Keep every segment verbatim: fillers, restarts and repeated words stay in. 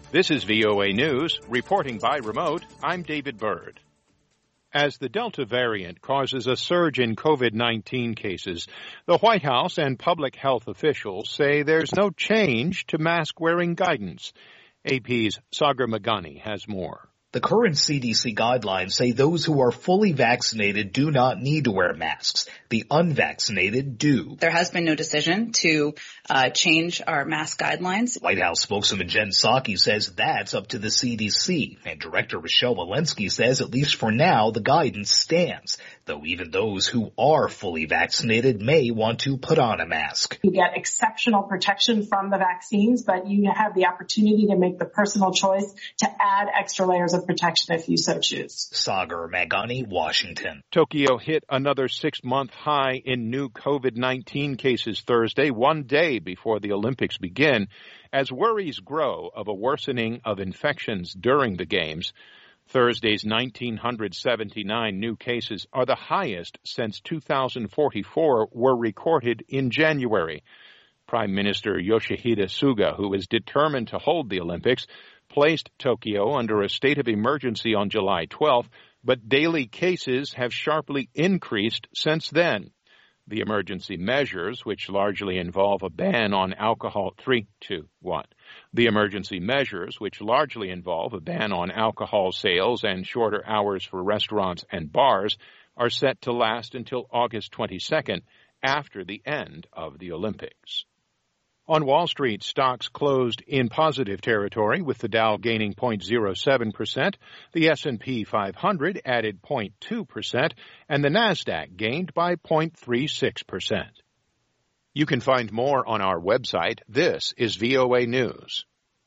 This is V O A News, reporting by remote. I'm David Byrd. As the Delta variant causes a surge in COVID nineteen cases, the White House and public health officials say there's no change to mask-wearing guidance. A P's Sagar Meghani has more. The current C D C guidelines say those who are fully vaccinated do not need to wear masks. The unvaccinated do. There has been no decision to uh, change our mask guidelines. White House spokeswoman Jen Psaki says that's up to the C D C. And Director Rochelle Walensky says at least for now the guidance stands, though even those who are fully vaccinated may want to put on a mask. You get exceptional protection from the vaccines, but you have the opportunity to make the personal choice to add extra layers of protection if you so choose. Sagar Meghani, Washington. Tokyo hit another six-month high in new COVID nineteen cases Thursday, one day before the Olympics begin, as worries grow of a worsening of infections during the Games. Thursday's one thousand nine hundred seventy-nine new cases are the highest since two thousand forty-four were recorded in January. Prime Minister Yoshihide Suga, who is determined to hold the Olympics, placed Tokyo under a state of emergency on July twelfth, but daily cases have sharply increased since then. The emergency measures, which largely involve a ban on alcohol, three, two, one. The emergency measures, which largely involve a ban on alcohol sales and shorter hours for restaurants and bars, are set to last until August twenty-second, after the end of the Olympics. On Wall Street, stocks closed in positive territory, with the Dow gaining zero point zero seven percent, the S and P five hundred added zero point two percent, and the Nasdaq gained by zero point three six percent. You can find more on our website. This is V O A News.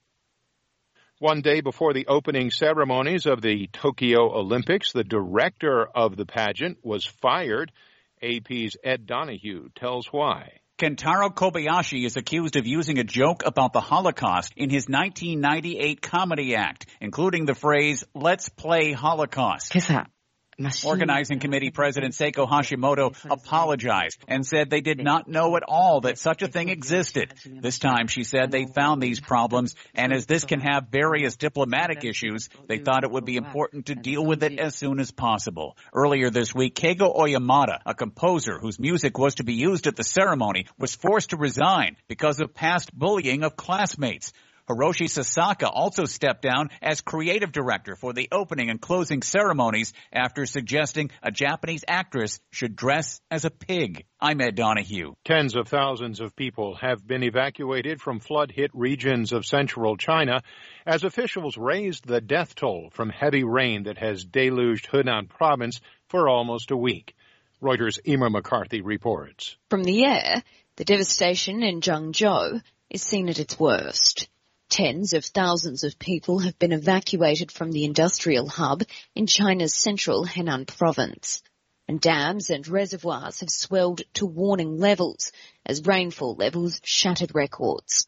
One day before the opening ceremonies of the Tokyo Olympics, the director of the pageant was fired. A P's Ed Donahue tells why. Kentaro Kobayashi is accused of using a joke about the Holocaust in his nineteen ninety-eight comedy act, including the phrase, "Let's play Holocaust." Organizing Committee President Seiko Hashimoto apologized and said they did not know at all that such a thing existed. This time, she said, they found these problems, and as this can have various diplomatic issues, they thought it would be important to deal with it as soon as possible. Earlier this week, Keigo Oyamada, a composer whose music was to be used at the ceremony, was forced to resign because of past bullying of classmates. Hiroshi Sasaka also stepped down as creative director for the opening and closing ceremonies after suggesting a Japanese actress should dress as a pig. I'm Ed Donahue. Tens of thousands of people have been evacuated from flood-hit regions of central China as officials raised the death toll from heavy rain that has deluged Henan province for almost a week. Reuters' Emer McCarthy reports. From the air, the devastation in Zhengzhou is seen at its worst. Tens of thousands of people have been evacuated from the industrial hub in China's central Henan province. And dams and reservoirs have swelled to warning levels as rainfall levels shattered records.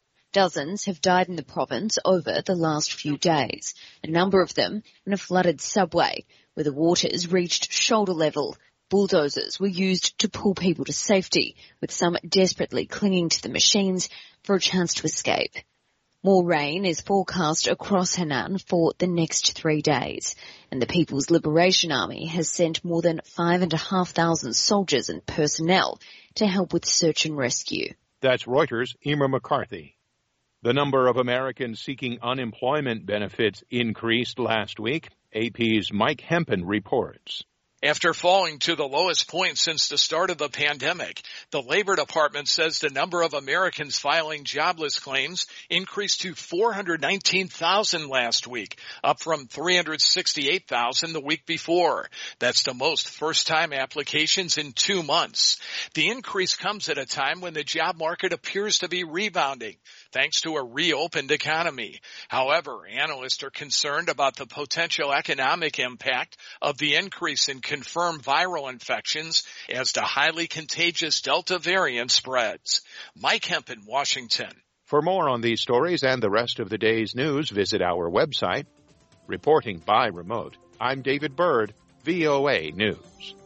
Dozens have died in the province over the last few days, a number of them in a flooded subway where the waters reached shoulder level. Bulldozers were used to pull people to safety, with some desperately clinging to the machines for a chance to escape. More rain is forecast across Henan for the next three days, and the People's Liberation Army has sent more than five and a half thousand soldiers and personnel to help with search and rescue. That's Reuters' Emer McCarthy. The number of Americans seeking unemployment benefits increased last week. A P's Mike Hempen reports. After falling to the lowest point since the start of the pandemic, the Labor Department says the number of Americans filing jobless claims increased to four hundred nineteen thousand last week, up from three hundred sixty-eight thousand the week before. That's the most first-time applications in two months. The increase comes at a time when the job market appears to be rebounding, thanks to a reopened economy. However, analysts are concerned about the potential economic impact of the increase in confirmed viral infections as the highly contagious Delta variant spreads. Mike Hempen, Washington. For more on these stories and the rest of the day's news, visit our website. Reporting by remote, I'm David Byrd, V O A News.